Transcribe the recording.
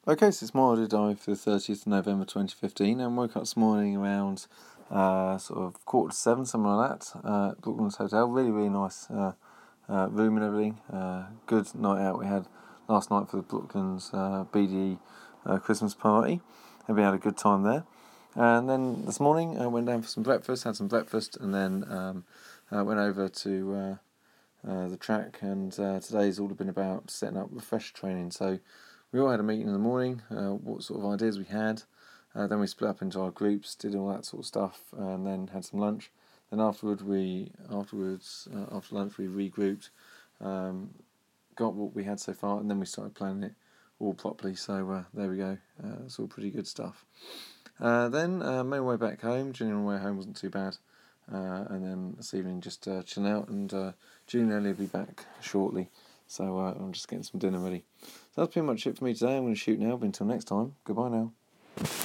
Okay, so it's my audio diary for the 30th of November 2015, and woke up this morning around sort of 6:45, something like that, at Brooklands Hotel. Really, really nice room and everything. Good night out we had last night for the Brooklands BDE Christmas party, and we had a good time there. And then this morning I went down for some breakfast, had some breakfast, and then went over to the track, and today's all been about setting up refresher training. So we all had a meeting in the morning, what sort of ideas we had. Then we split up into our groups, did all that sort of stuff, and then had some lunch. Then after lunch we regrouped, got what we had so far, and then we started planning it all properly. So there we go. It's all pretty good stuff. Then made my way back home. Journey on the way home wasn't too bad. And then this evening just chilling out, and June and Ellie will be back shortly. So I'm just getting some dinner ready. So that's pretty much it for me today. I'm going to shoot now, but until next time, goodbye now.